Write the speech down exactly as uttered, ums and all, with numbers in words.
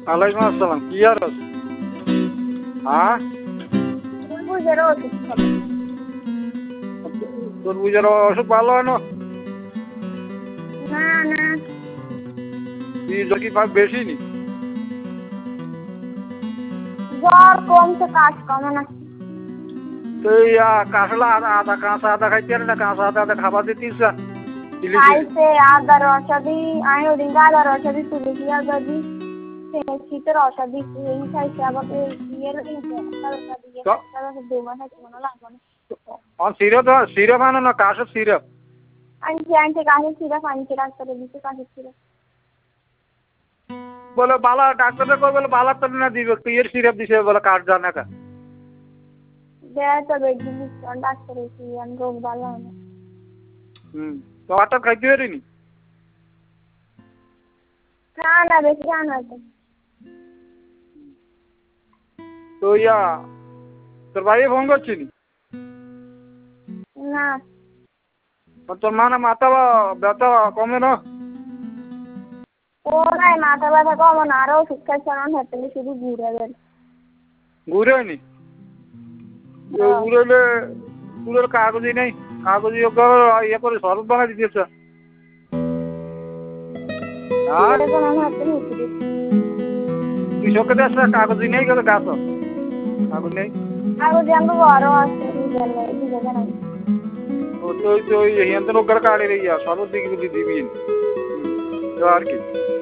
ওয়ালাইকুম আসসালাম। কি আর আছে? হ্যাঁ, তরমুজের ওষুধ খাবো। তরমুজের অসুখ ভালো হয় না? না না, কি কি পাক বেশি নি? জ্বর কমছে, কাজ কমে না। তো ইয়া কাঁচলা আদা আদা কাঁচা আদা খাইতে পারে না? কাঁচা আদা আদা খাবার দিতিস না? খাইছে আদা রসা দি, আমি ওদিন আদা রসা দি, তুলসী আদা দি, শীতের রসা দি, এই খাইছে। আবার ইয়ের দু মাস আছে মনে লাগবে না। সিরাপ সিরাপ আনো না, কাশের সিরাপ আনছি আনছি কাশির সিরাপ আনছি, ডাক্তারে দিচ্ছে কাশির সিরাপ। বলে বালা ডাক্তারে কই বলে বালা তো না দিবে, তুই এর সিরাপ দিছে বলে কাজ জানে কা। দেয় তো বেশি দিচ্ছে ডাক্তারে, কি আমি রোগ ভালো হয় না। হুম, তো আটা খাইতে পারিনি? না না, বেশি খাওয়া না তো। তো ইয়া তোর ভাই ফোন করছিনি? না, তোর মা না মাথা ব্যথা কমে না? ও নাই, মাথা ব্যথা কমে না, আরো ওষুধ খাইছে, আমার হাতে শুধু ঘুরে গেল। ঘুরে নি? ঘুরেলে ঘুরের কাগজই নেই, কাগজ ইয়ে করে শরৎ বানাই দিতেছে। হ্যাঁ, তুই চোখে দেখ না, কাগজই নেই গেলে গাছ কাগজ নেই। কাগজ আমি বড় আছে, ও তো ওই তো ওই হিয়ান্ত নৌকার কাড়ে রে ইয়া শরৎ দিকে দিবি আর কি।